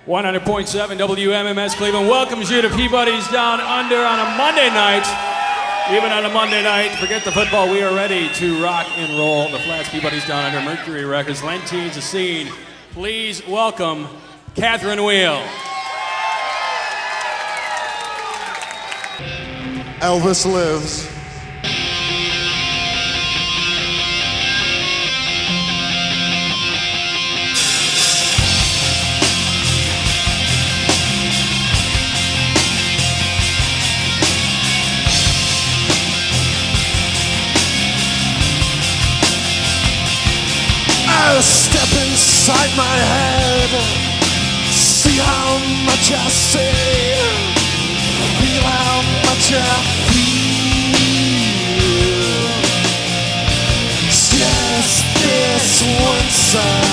100.7 WMMS Cleveland welcomes you to Peabody's Down Under on a Monday night. Even on a Monday night, forget the football, we are ready to rock and roll. The Flats Peabody's Down Under, Mercury Records, Lentine's the scene. Please welcome Catherine Wheel. Elvis lives. I'll step inside my head, see how much I see, feel how much I feel. Just this once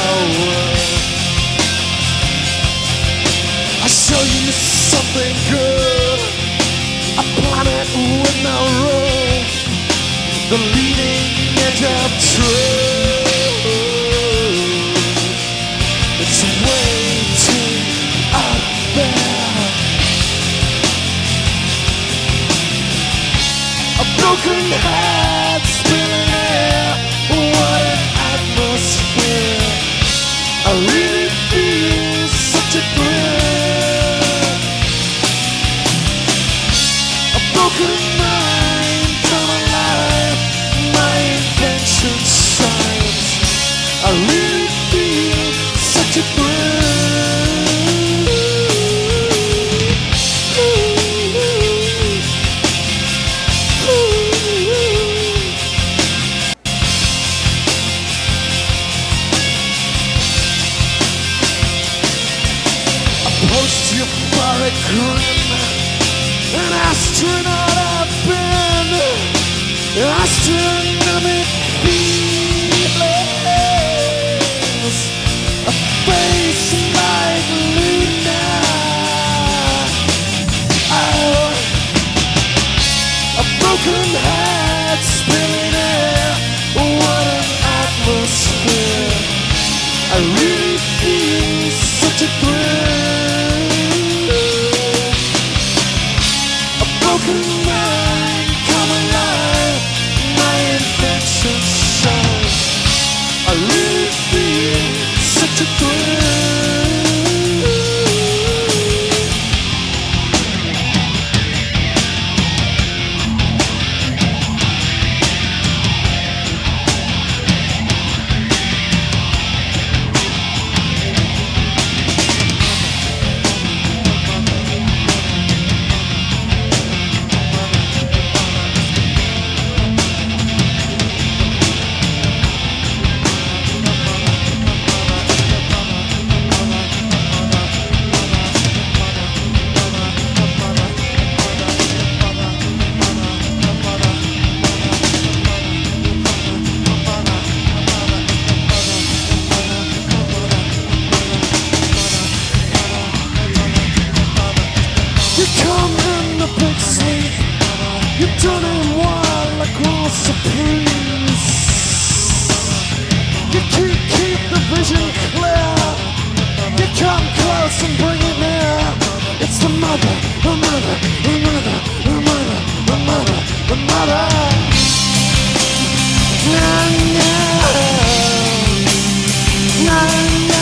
I'll show you something good, a planet with no roof, the leading edge of truth. It's waiting out there. A broken heart spilling air. What an atmosphere. I really feel such a thrill. A broken mind come alive. My invention shines. I really feel such a thrill. A post-euphoric grin, an astronaut I've been, astronomic feelings, a face like Luna. Oh, a broken heart spilling air. What an atmosphere. I really feel such a thrill. A broken mind come alive. My invention shines. I really feel such a thrill. You come in the big sleep, you turn in wild across the breeze. You keep the vision clear, you come close and bring it near. It's the mother, the mother, the mother, the mother, the mother, the mother. Na na, na na.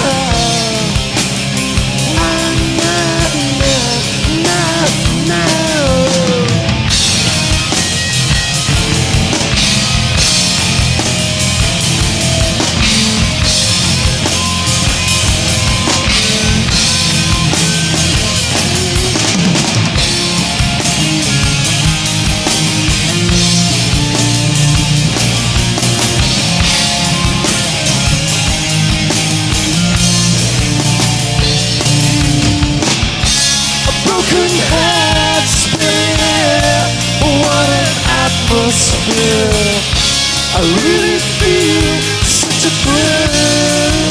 Atmosphere. I really feel such a thrill.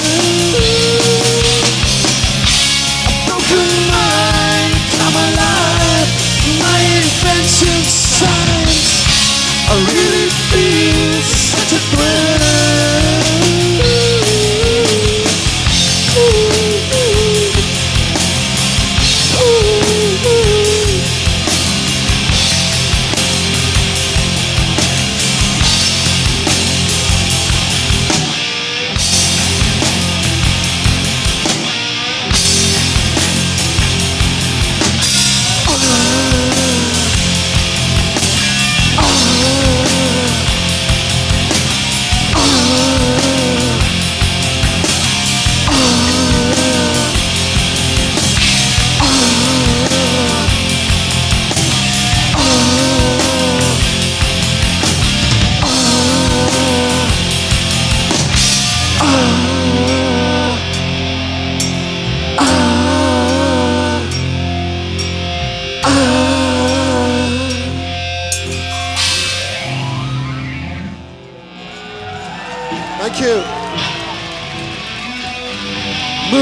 A broken mind come alive. My invention shines. I really feel such a thrill.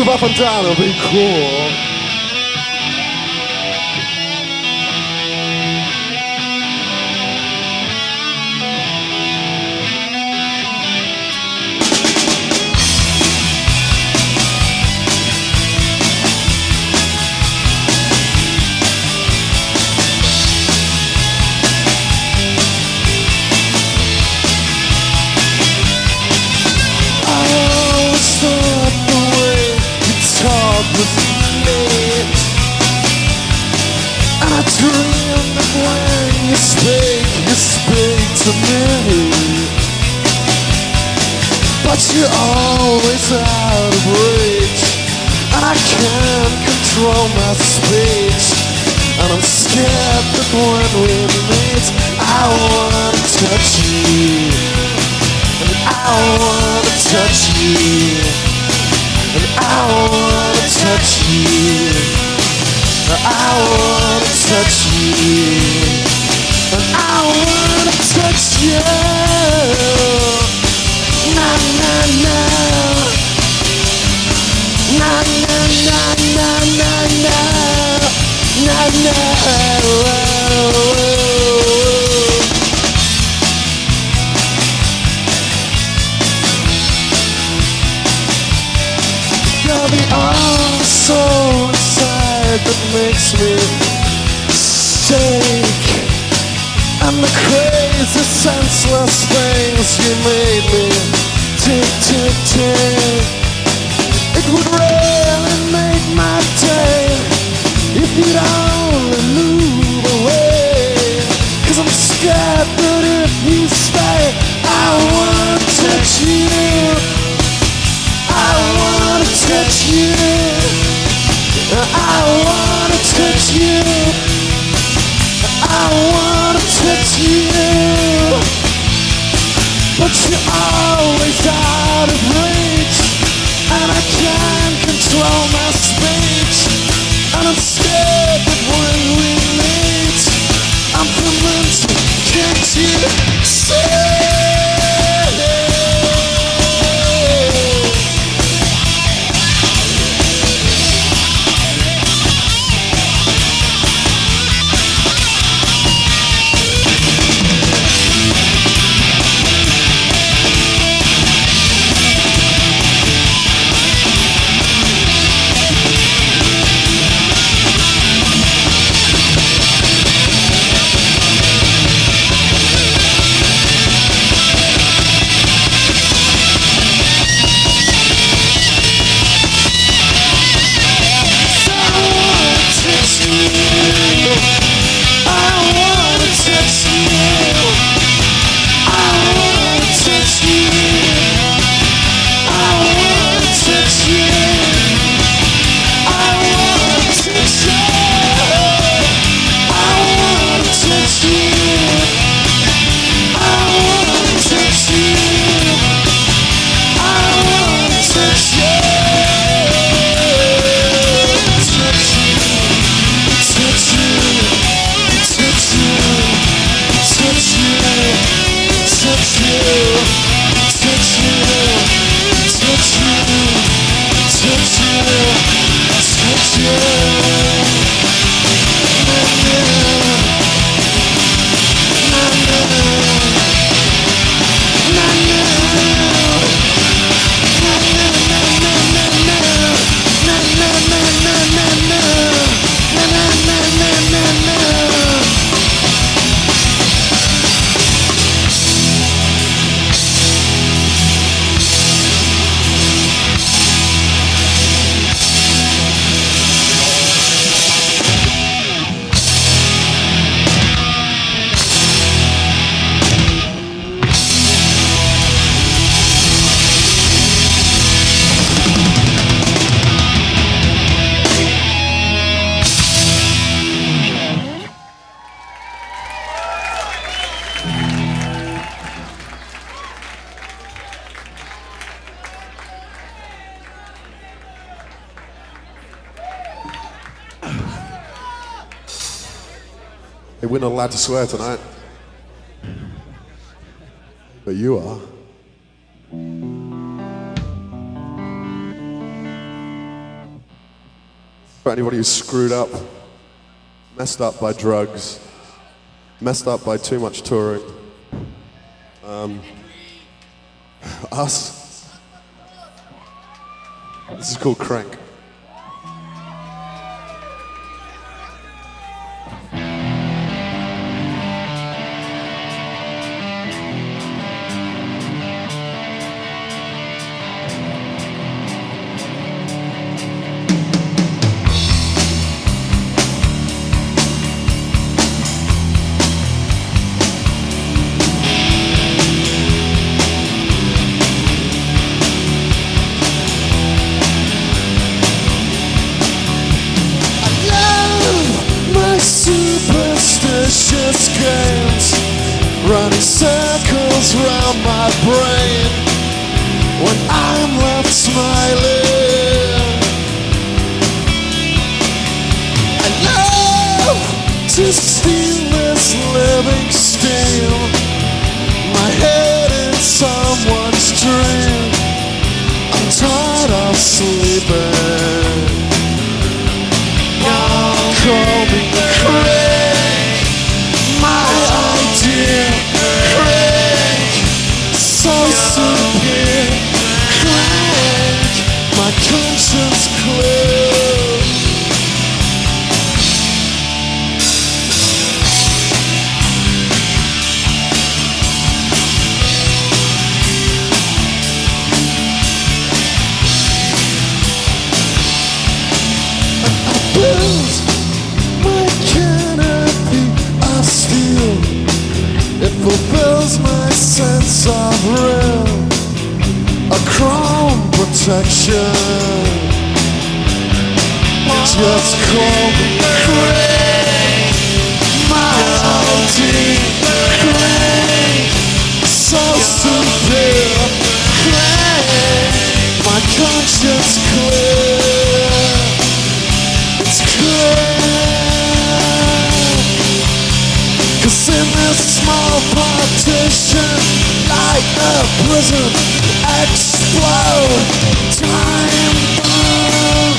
move up and down and be cool. Dreamed of when you speak to me, but you're always out of reach, and I can't control my speech, and I'm scared that when we meet, I wanna touch you, and I wanna touch you, and I wanna touch you. I wanna touch you, and I wanna touch you. Na na na, na na na na na na na na. You're the only soul that makes me shake, and the crazy senseless things you made me tick, tick, tick. It would really make my day if you'd only move away, 'cause I'm scared that if you stay, I wanna touch you, I wanna touch you, I wanna touch you, I wanna touch you, but you're always out of reach, and I can't control my speech, and I'm scared that when we meet, I'm fermented, can't you see? Hey, we're not allowed to swear tonight. But you are. For anybody who's screwed up, messed up by drugs, messed up by too much touring. Us. This is called Crank. Superstitious games running circles round my brain when I'm left smiling. I love to steal this living steel, my head in someone's dream. I'm tired of sleeping. Call me Craig, my idea, Craig, so severe, Craig, my conscience clear. I built my canopy of steel. It fulfills my sense of real. A chrome protection. Just call me Craig, my idea, Craig, so severe, Craig, my conscience clear. It's Craig. 'Cause in this small partition, like a prison, explode, time bomb.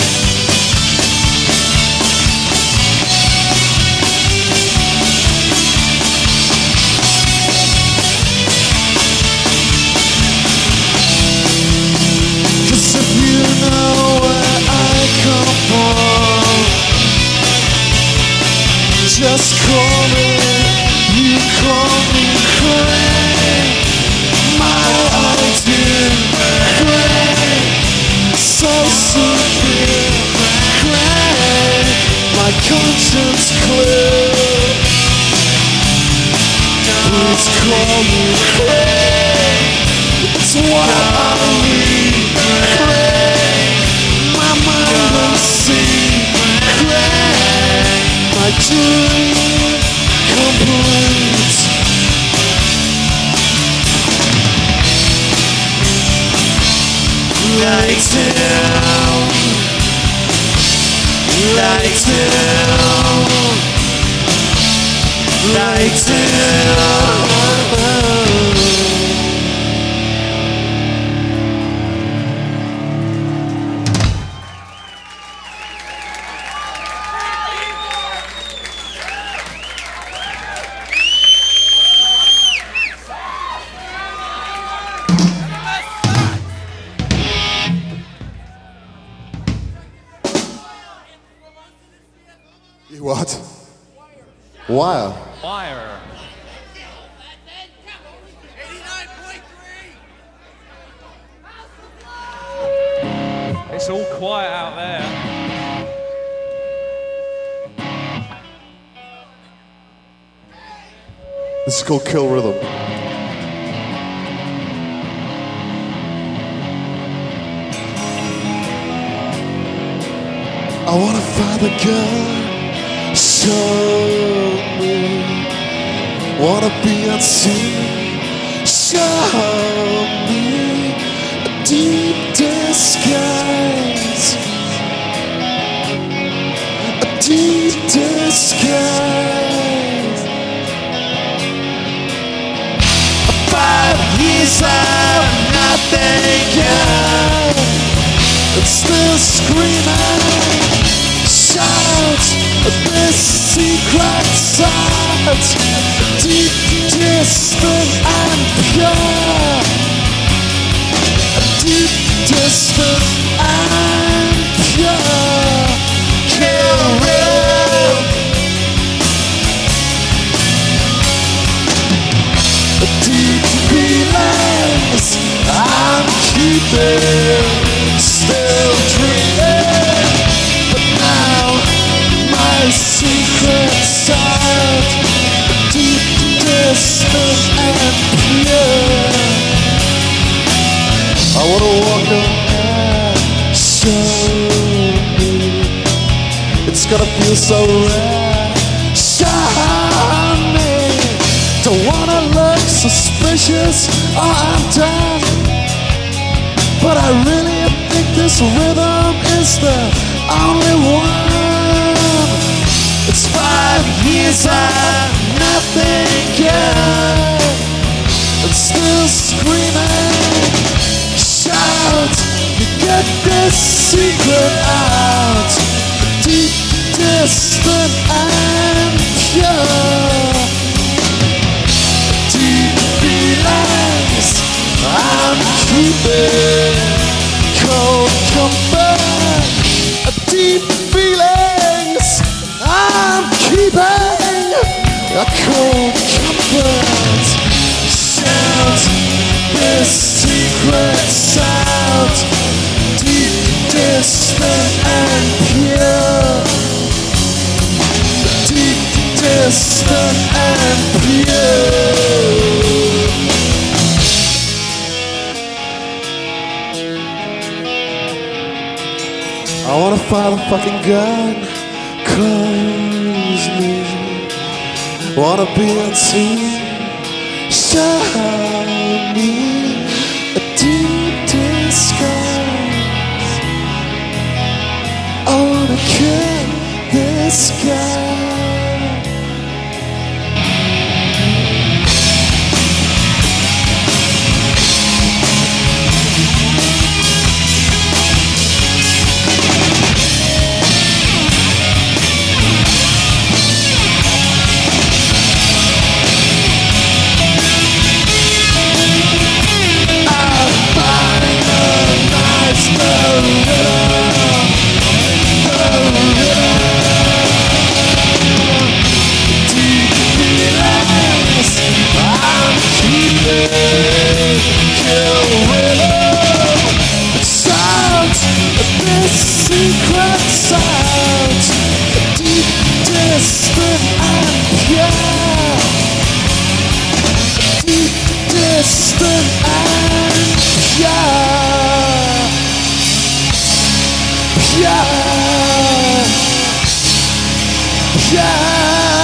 'Cause if you know where I come from, just call me, you call me Craig, my idea, Craig, so severe, Craig, my conscience clear. Please call me Craig, it's what I need, Craig, my mind will see, Craig, my dream complete. Lights down, lights down, lights down. You what? Wire. Wire. 89.3. It's all quiet out there. This is called Kill Rhythm. I wanna find the girl, show me. Wanna be unseen, show me. A deep disguise, a deep disguise. 5 years of nothing, girl, it's still screaming. this secret side, deep, distant and pure. Deep, distant and pure. Kill Will. Deep feelings I'm keeping, still dreaming. But now my secret side, deep, distant and pure. I wanna walk around, show me. It's gonna feel so rare, show me. Don't wanna look suspicious or undone, but I really think this rhythm is the only one. It's 5 years and nothing good, and still screaming. Shout, you get this secret out, deep, distant and pure. Deep feelings I'm keeping, cold comfort. Deep feelings I'm keeping, a cold comfort. Shout this secret sound, deep, distant and pure. Deep, distant and pure. I wanna fire the fucking gun, close me. Wanna be unseen, show me a deep disguise. I wanna kill this guy. Secret sound, deep, distant and pure. Deep, distant and pure. Pure. Pure.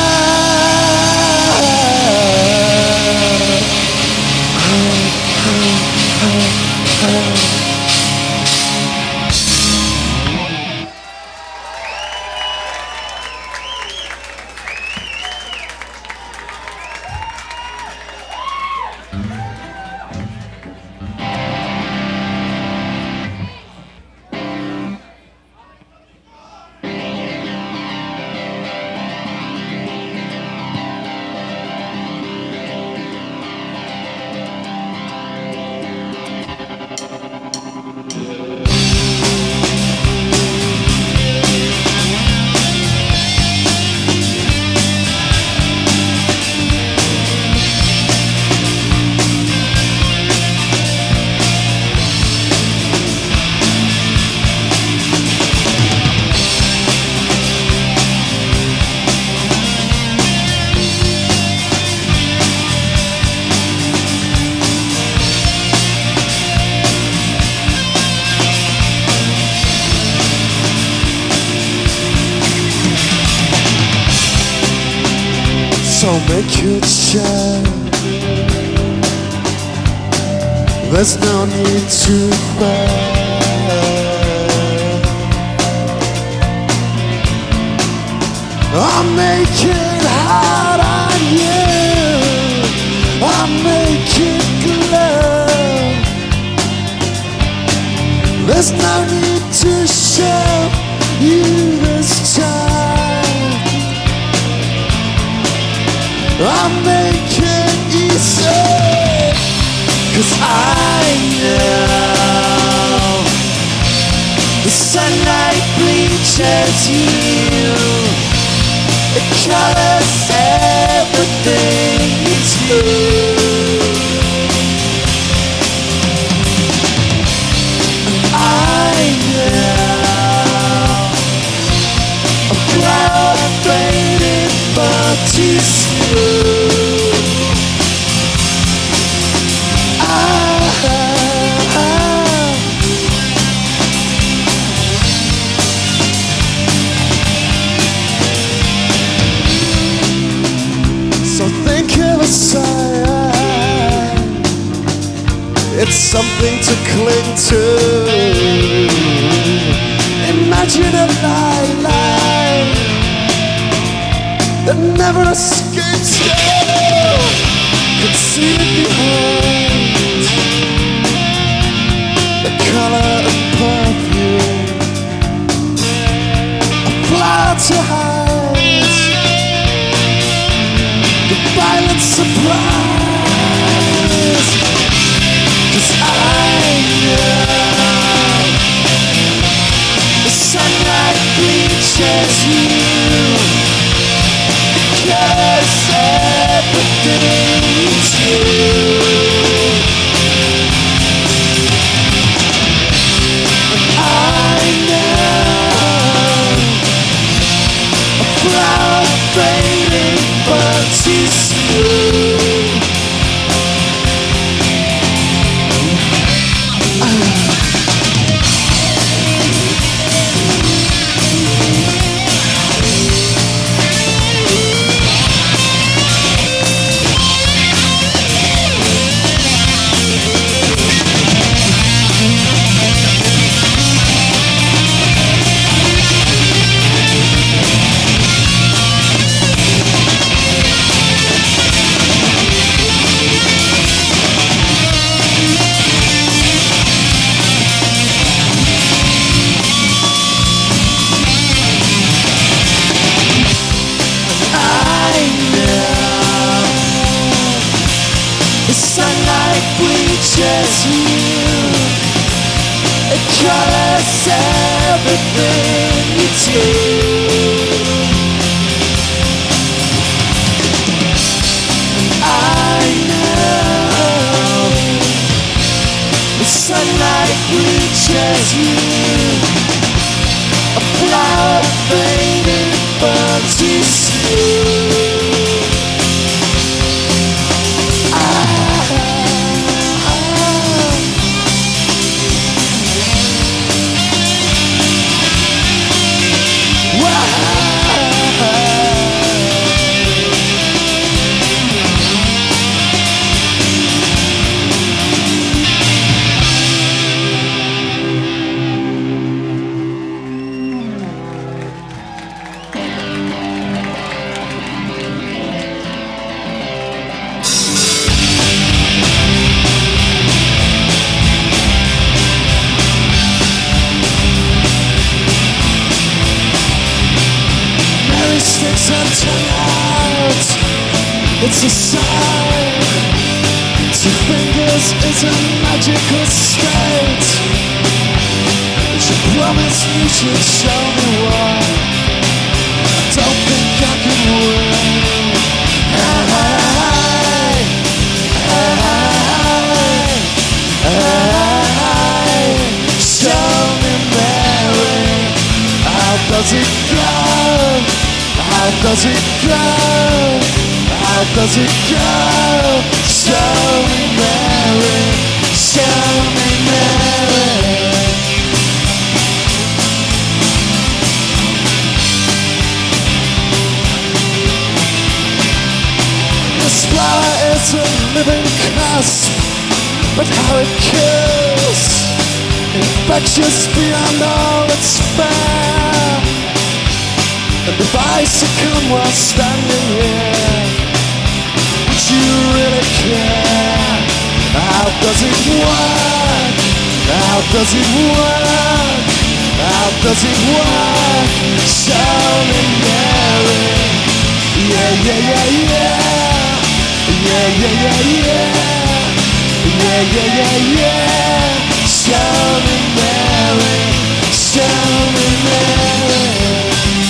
So make it shine. There's no need to fight. I'll make it hard on you. I'll make it glow. There's no need to show you this time. know the sunlight bleaches you. It colors everything you do. And I know a cloud of faded but too soon. So think of a sign. It's something to cling to. Imagine a light that never escapes you. Could see it behind the color of perfume, a flower to hide the violent surprise. 'Cause I know the sunlight bleaches you. It colors everything you do. And I know a flower fading but too soon. The sunlight bleaches you. It colors everything you do. And I know the sunlight bleaches you. A flower fading but too soon. Sticks and turn out. It's a sign. 2 fingers is a magical state. You promised you should show me why. I don't think I can win. Show me, Mary, how does it go? How does it go? How does it go? Show me, Mary. Show me, Mary. This flower is a living cusp, but how it kills, infectious beyond all its spare. And if I succumb while standing here, would you really care? How does it work? How does it work? How does it work? Show me, Mary. Yeah, yeah, yeah, yeah. Yeah, yeah, yeah, yeah. Yeah, yeah, yeah, yeah. Show me Mary, show me Mary.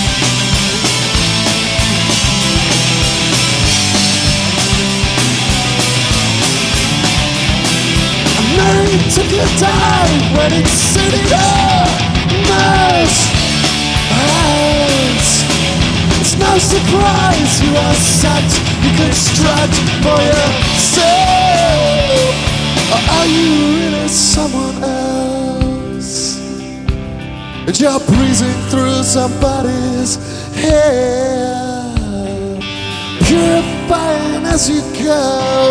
I'm married to the die when it's in your mouth. It's no surprise you are such you construct for yourself. Or are you really someone else? And you're breezing through somebody's hair, purifying as you go.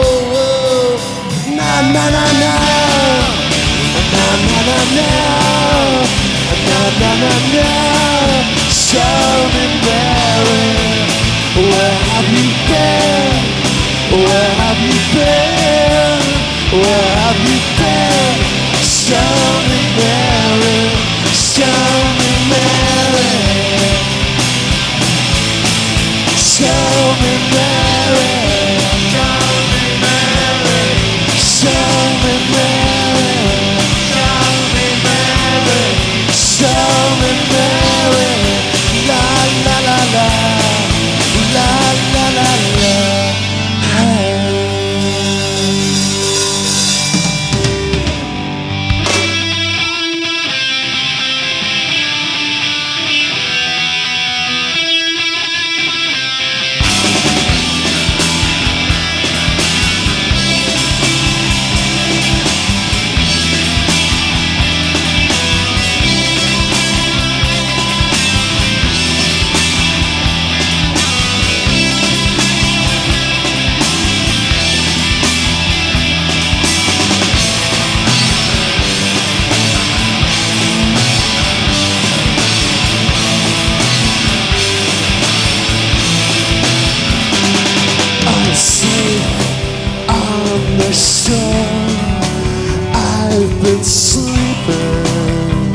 Na na na na, na na na na, na na na na. Show me Mary, where have you been? Where have you been? Where have you been? Show me Mary, show me Mary, show me Mary, show me Mary, show me Mary, show me Mary, la la la la, la la la la. I've been sleeping.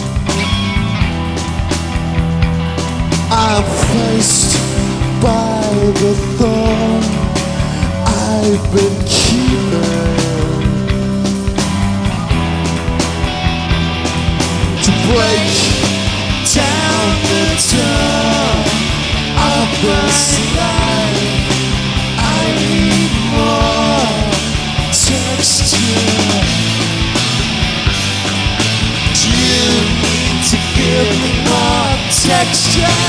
I'm faced by the thorn I've been keeping to break down the door of this life. I need more texture. You need to give me more texture.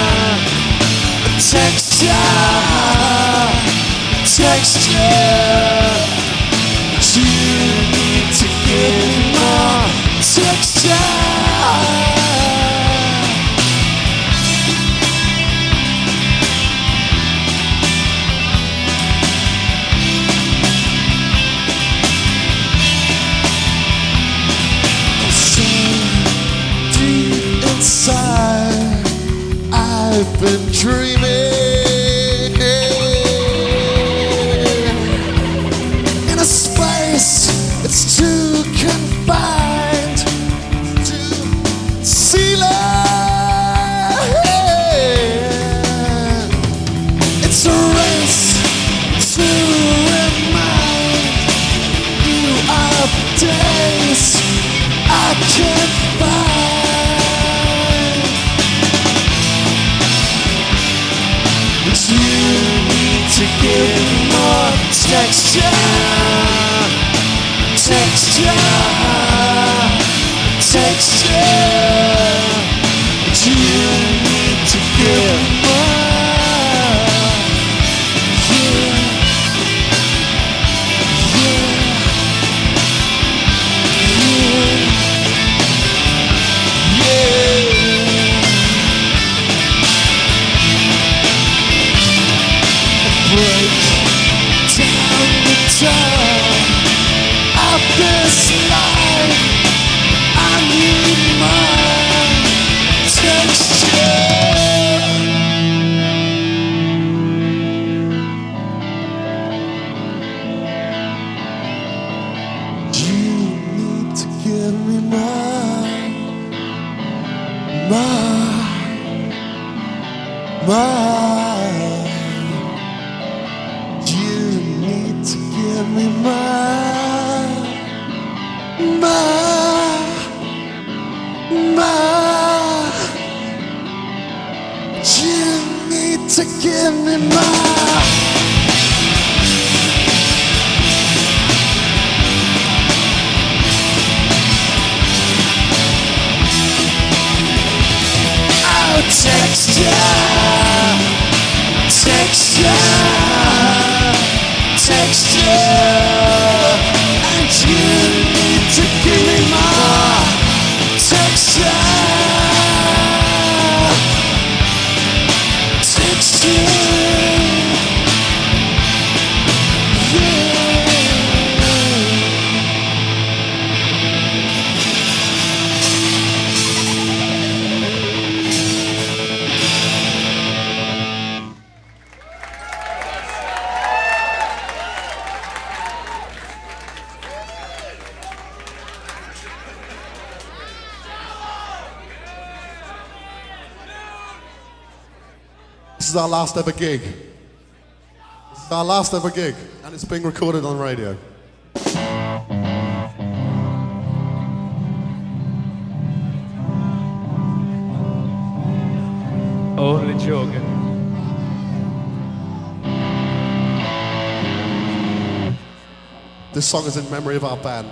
Texture. You need to give me more texture. Inside, I've been dreaming in a space it's too confined to ceiling. It's a race to remind you of days I can't find. You need to give me more texture. You need to give me more. Break down the door of this life. I need more texture. You need to give me more. You need to give me more. You need to give me more. Oh, texture, and you need to give me more texture. This is our last ever gig. This is our last ever gig, and it's being recorded on radio. Only joking. This song is in memory of our band.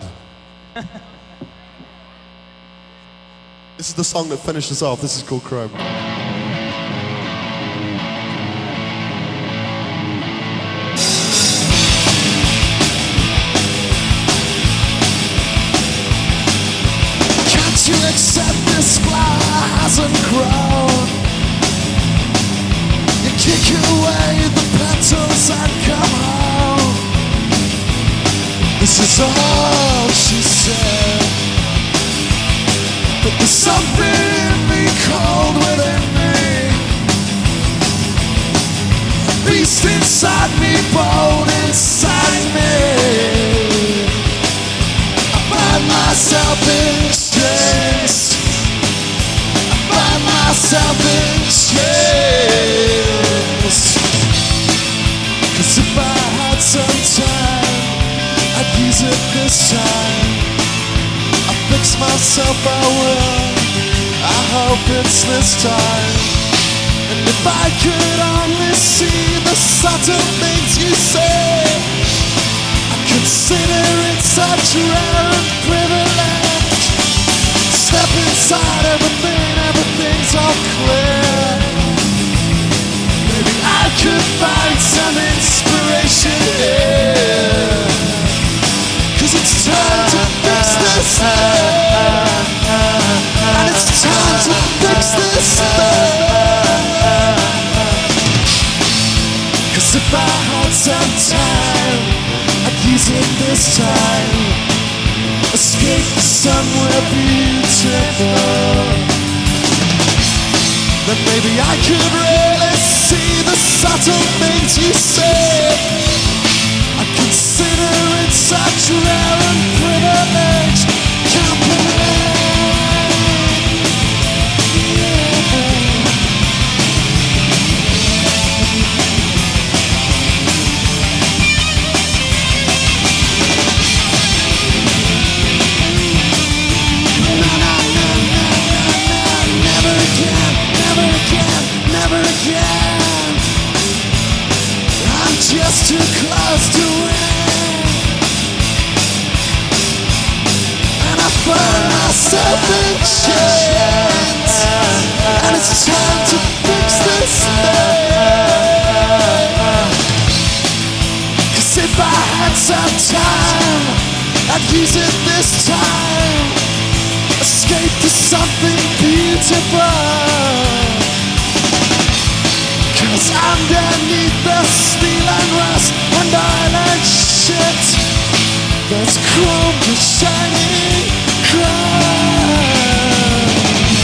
This is the song that finishes off. This is called Chrome. You accept this flower hasn't grown. You kick away the petals and come home. This is all she said. But there's something in me cold within me. A beast inside me, bold inside me. I find myself in chains. I find myself in chains. 'Cause if I had some time, I'd use it this time. I fix myself, I will. I hope it's this time. And if I could only see the subtle things you say, I'd consider it such rare and privilege. Step inside everything, everything's all clear. Maybe I could find some inspiration here. 'Cause it's time to fix this thing. And it's time to fix this thing. 'Cause if I had some time, I'd use it this time. Escape somewhere beautiful. Then maybe I could really see the subtle things you say. I consider it such rare and privileged company. Never again. I'm just too close to win. And I find myself in chains. And it's time to fix this thing. 'Cause if I had some time, I'd use it this time. Escape to something beautiful. 'Cause underneath the steel and rust and oil and shit, there's chrome to shining chrome.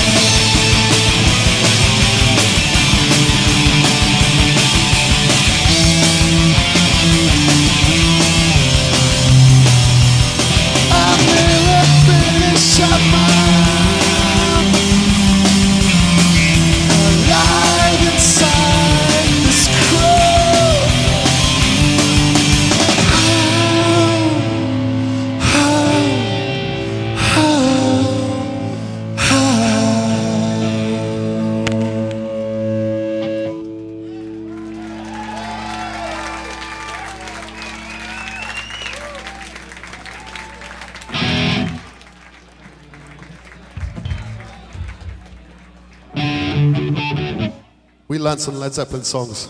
We learned some Led Zeppelin songs.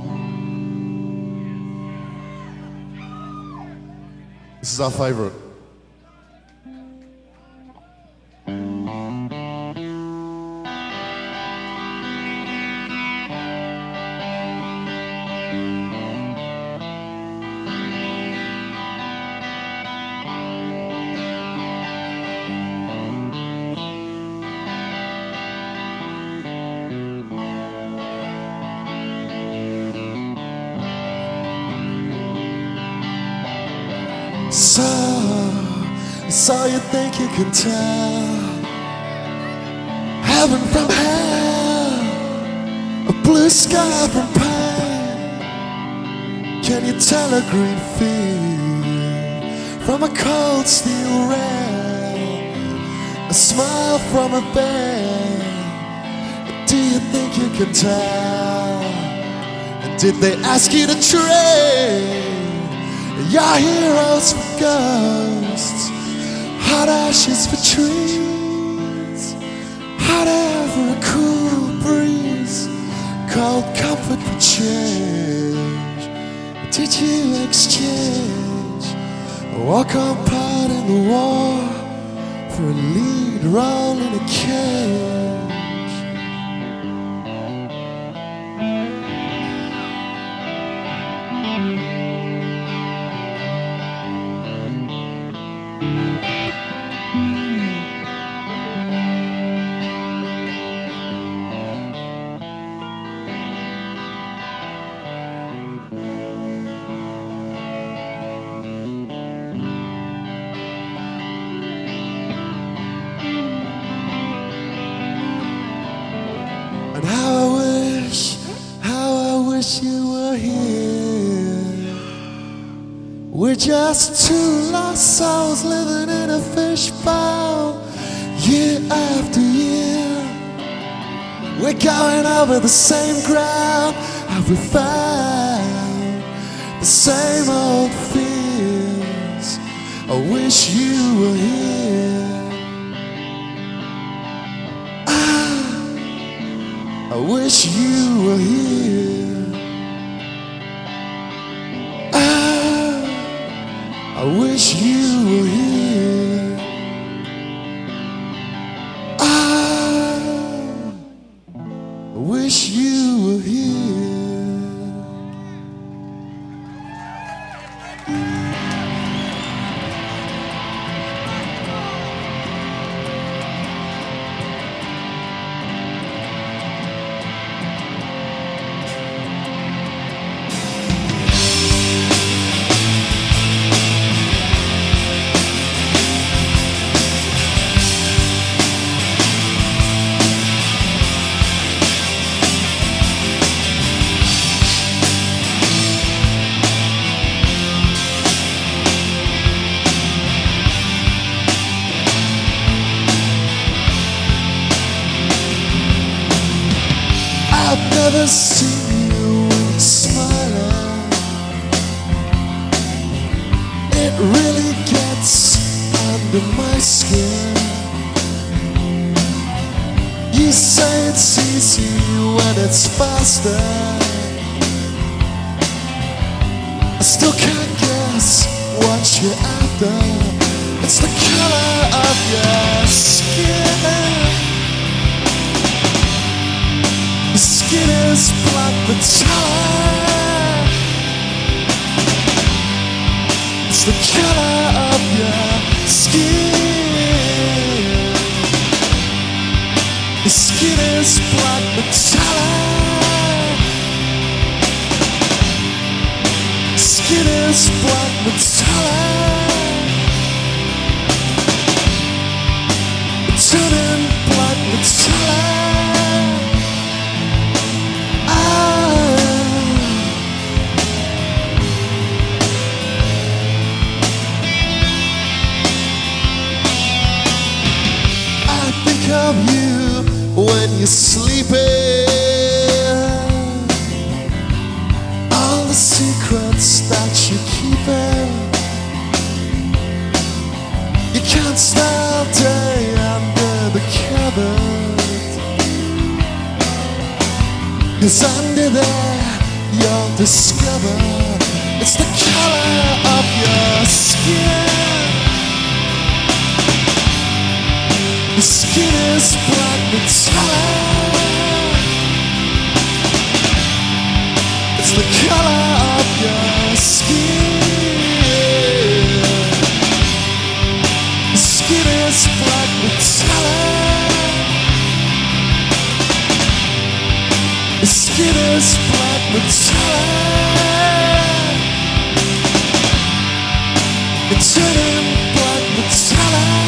This is our favorite. So you think you can tell heaven from hell, a blue sky from pain? Can you tell a green field from a cold steel rail, a smile from a bed? Do you think you can tell? And did they ask you to trade your heroes for ghosts? Hot ashes for trees, hot air for a cool breeze, cold comfort for change. Did you exchange a walk-on part in the war for a lead role in a cage? And how I wish you were here. We're just two lost souls living in a fishbowl, year after year. We're going over the same ground, have we found the same old fears? I wish you were here. I wish you were here. I wish you were here. I wish you were here. I've never seen you smiling. It really gets under my skin. You say it's easy when it's faster. I still can't guess what you're after. It's the color of your skin. The skin is black but tired. It's the color of your skin. The skin is black but tired. Skin is black but tired. Turning black but tired. Of you when you're sleeping, all the secrets that you're keeping. You can't stay all day under the cupboard. 'cause under there you'll discover it's the color of your skin. The skin is black metallic. It's the color of your skin. The skin is black metallic. The skin is black metallic. It's turning black metallic.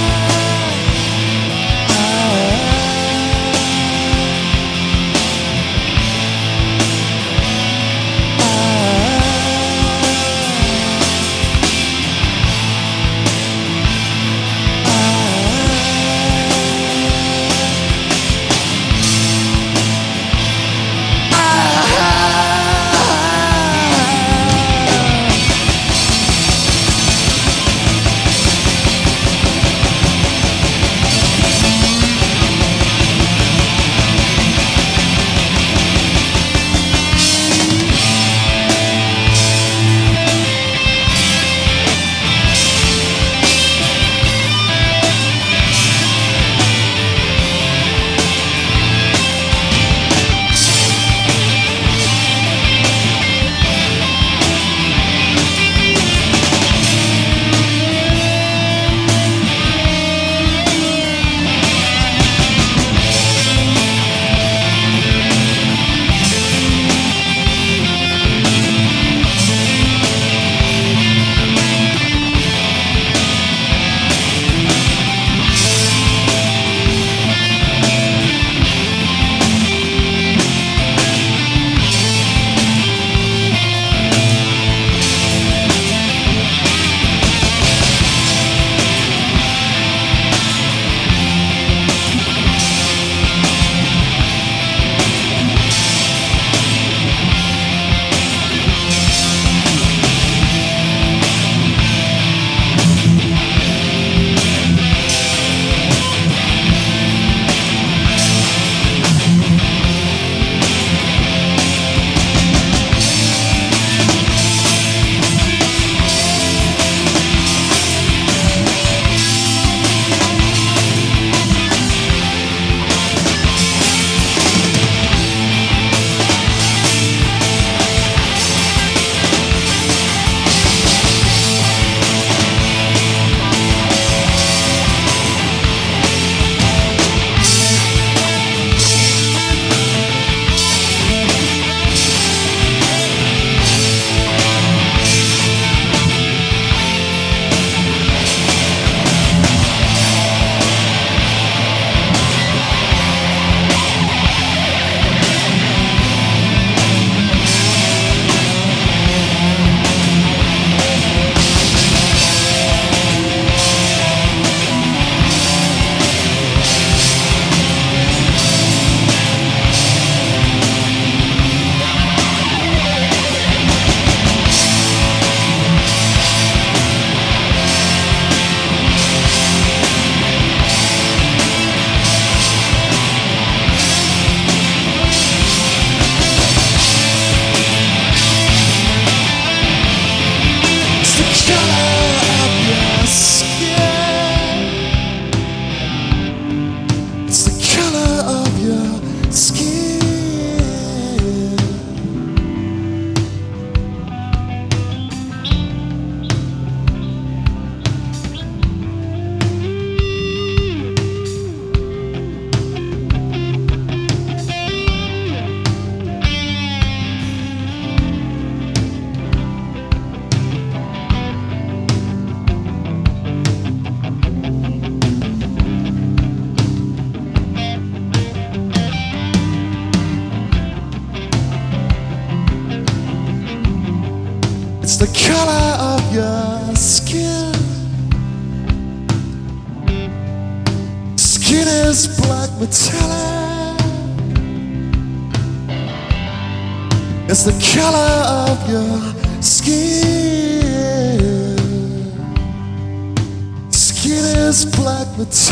the color of your skin. Skin is black metallic. It's the color of your skin. Skin is black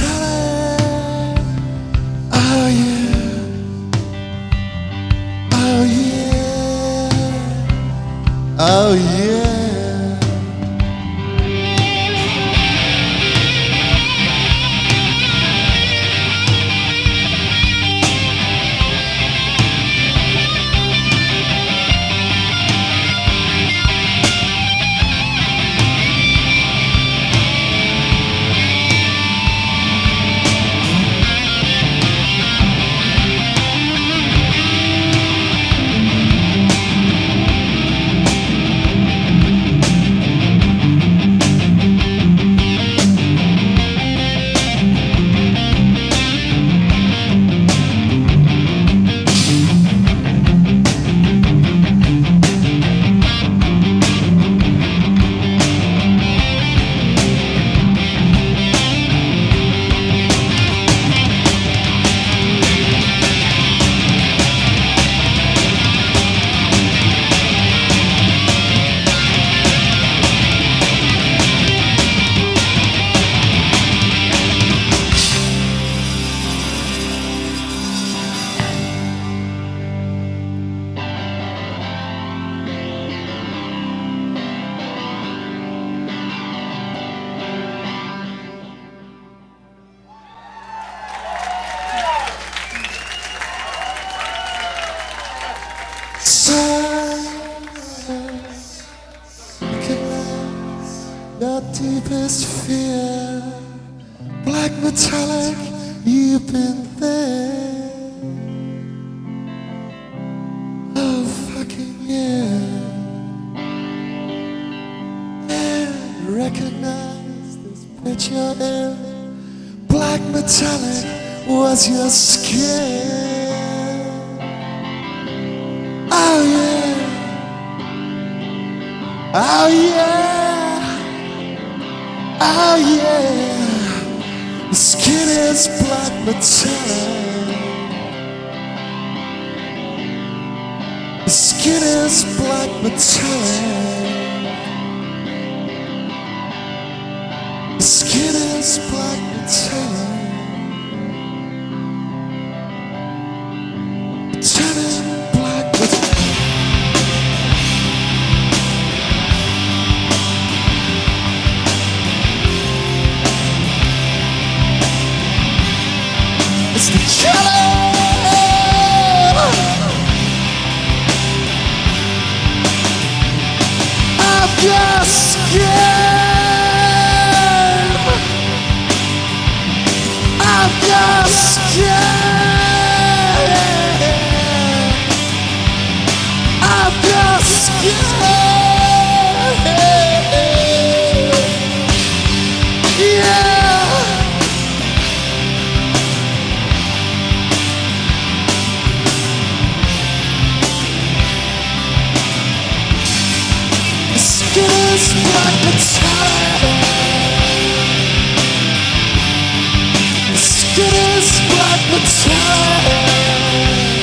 metallic. Oh yeah. Oh Oh yeah. Your deepest fear, black metallic, you've been there. Oh fucking yeah. And recognize this bitch you're in. Black metallic was your skin. Oh yeah. Oh yeah. Oh yeah, the skin is black metallic. The skin is black metallic. The skin is black metallic. Metallic, black metallic. It's the killer of your skin, of your skin, of your skin. Yeah. Skin is black metallic. Skin is black metallic.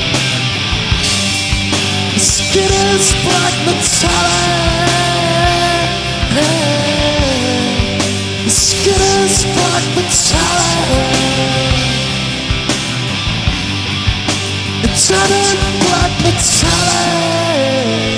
Skin is black metallic. Skin is black metallic. Eternal black metallic.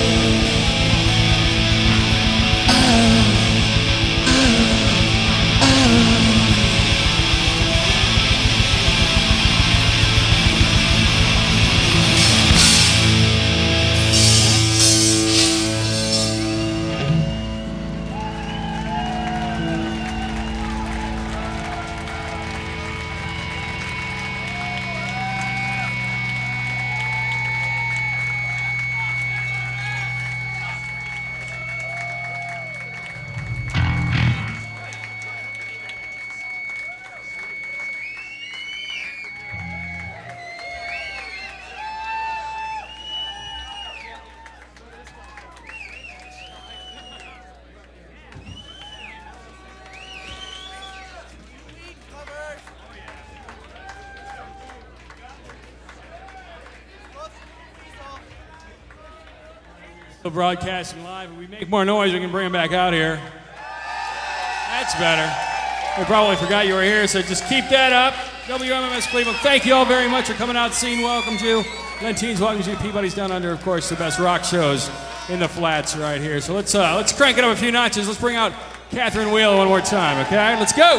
Broadcasting live. If we make more noise, we can bring them back out here. That's better. They probably forgot you were here, so just keep that up. WMMS Cleveland, thank you all very much for coming out. Scene welcomes you. Glenn Teens welcomes you to Peabody's Down Under, of course, the best rock shows in the flats right here. So let's crank it up a few notches. Let's bring out Catherine Wheel one more time, okay? Let's go!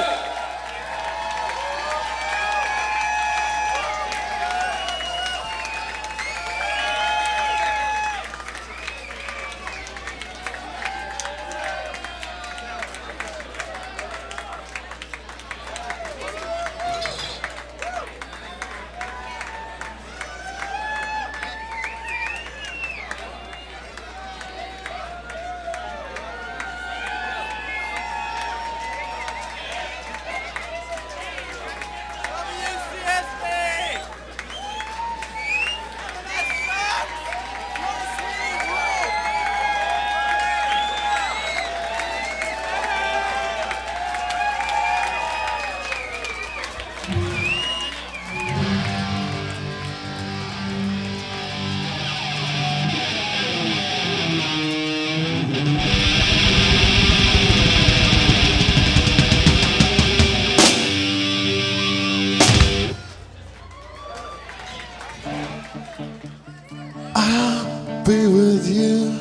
Be with you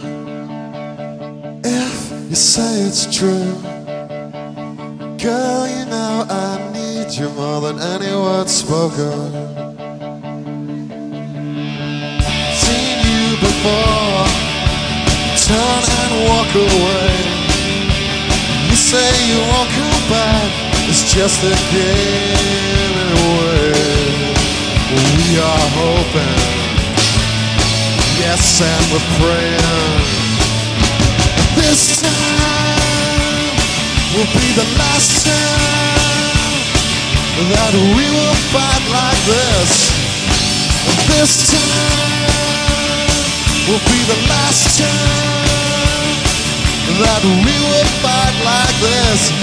if you say it's true. Girl, you know I need you more than any word spoken. Seen you before, turn and walk away. You say you won't come back, it's just a game anyway. We are hoping, yes, and we're praying. This time will be the last time that we will fight like this. This time will be the last time that we will fight like this.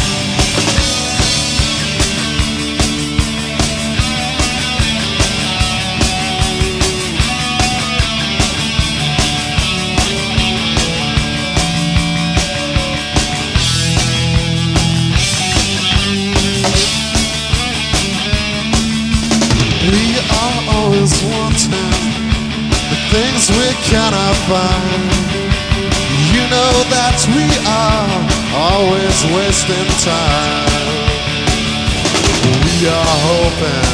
We are always wanting the things we cannot find. You know that we are always wasting time. We are hoping,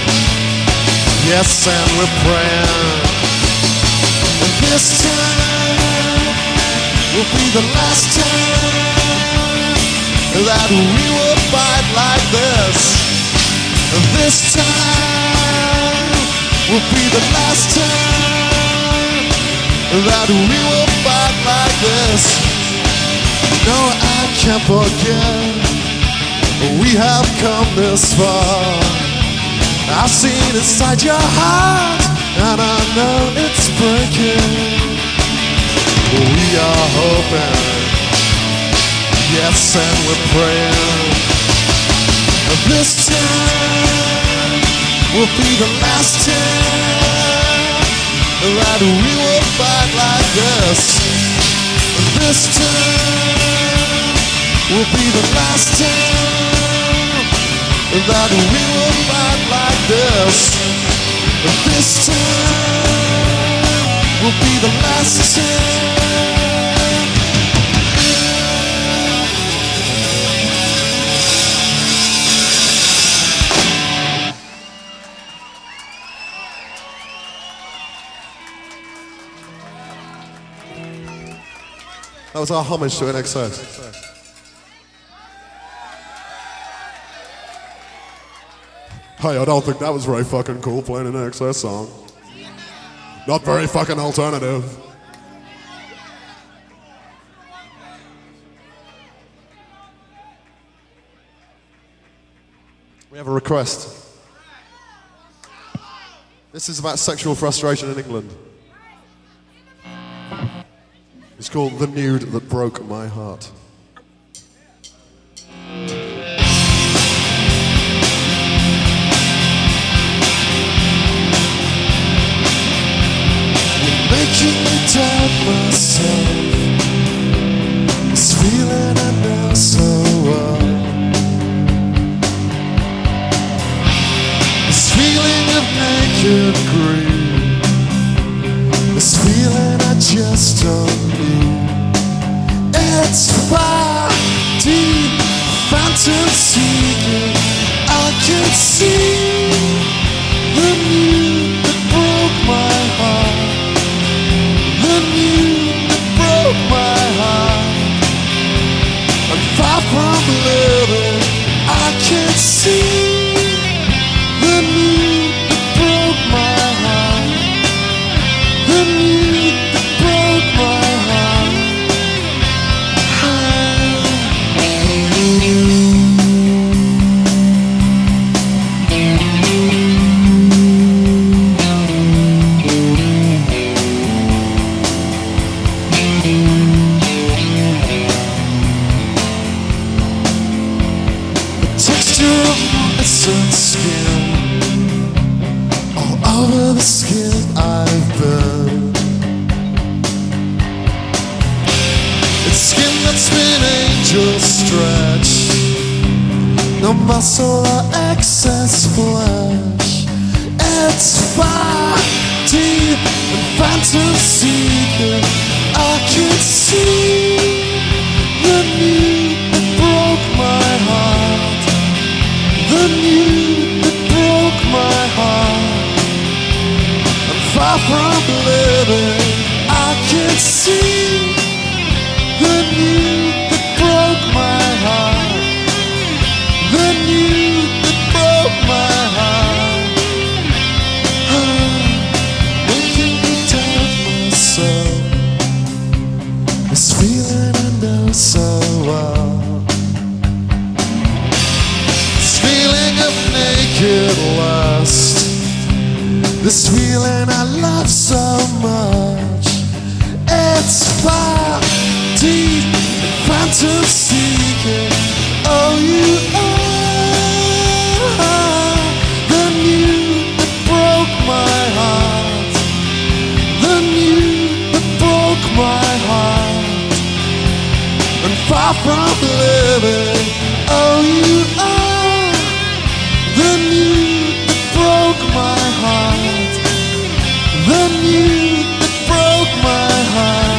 yes, and we're praying. And this time will be the last time that we will fight like this. This time will be the last time that we will fight like this. No, I can't forget, we have come this far. I've seen inside your heart, and I know it's breaking. We are hoping, yes, and we're praying. This time will be the last time that we will fight like this. This time will be the last time that we will fight like this. This time will be the last time. That was our homage to INXS. Hey, I don't think that was very fucking cool playing an INXS song. Not very fucking alternative. We have a request. This is about sexual frustration in England. It's called The Nude That Broke My Heart. You're making me doubt myself. This feeling I know so well. This feeling of naked greed. destiny. It's far deep, phantom seeking. I can see the moon that broke my heart. The moon that broke my heart. I'm far from living. I can see the moon that broke my heart. The moon that broke my heart. Innocent skin, all over the skin I've been. It's skin that's been angel stretched, no muscle or excess flesh. It's far deep and phantom seeking. I can see the moon that broke my heart. The moon that broke my heart. I'm far from living. I can see the moon that broke my heart. The moon that broke my heart. Making me doubt myself. This feeling I know so well. Feeling of naked lust. This feeling I love so much. It's far deep and phantom seeking. Oh, you are the moon that broke my heart. The moon that broke my heart. And far from living. Oh, you are the moon that broke my heart. The moon that broke my heart.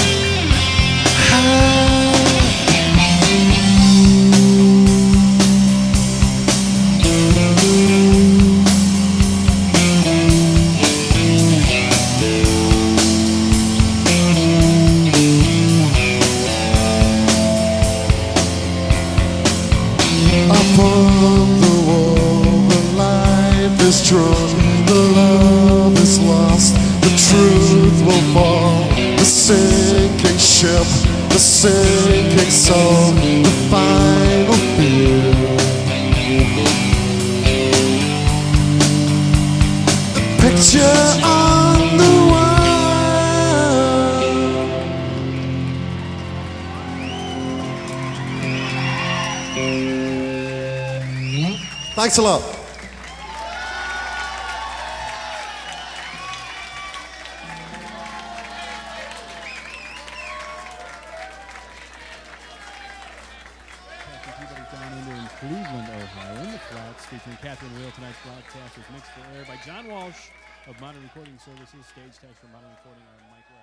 Upon the wall, the life is drawn, the love is lost, the truth will fall. The sinking ship, the sinking soul, the final fear. The picture on the wall. Thanks a lot. Cleveland, Ohio, in the Flats, featuring Catherine Wheel. Tonight's broadcast was mixed for air by John Walsh of Modern Recording Services. Stage text for Modern Recording are Mike.